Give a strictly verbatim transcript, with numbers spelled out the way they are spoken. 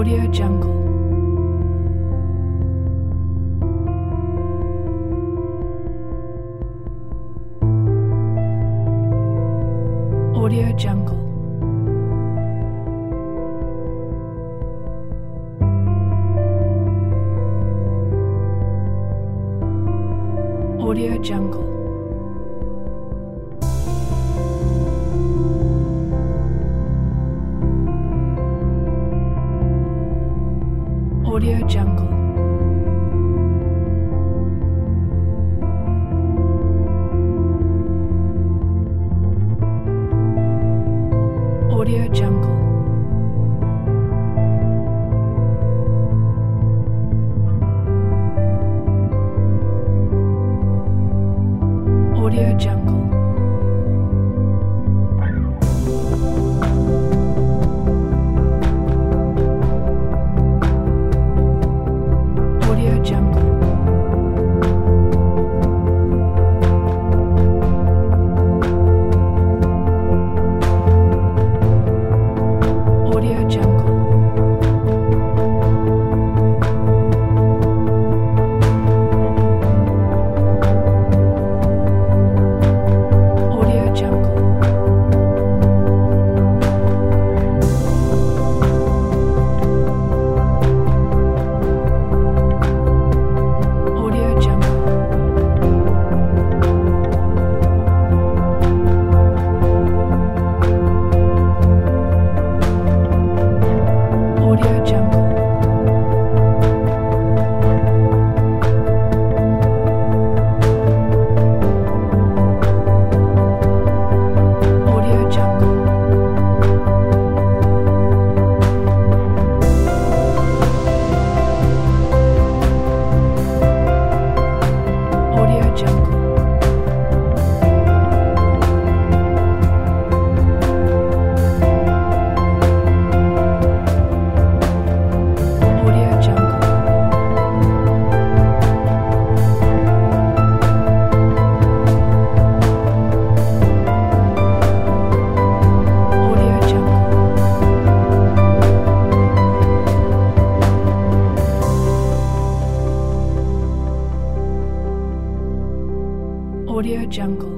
Audio Jungle. Audio Jungle. Audio Jungle. Audio Jungle. Audio Jungle. Audio Jungle. Audio Jungle. Audio Jungle. Audio Jungle. Audio Jungle. Audio Jungle. Audio Jungle. Audio Jungle. Audio Jungle. Audio Jungle. Audio Jungle.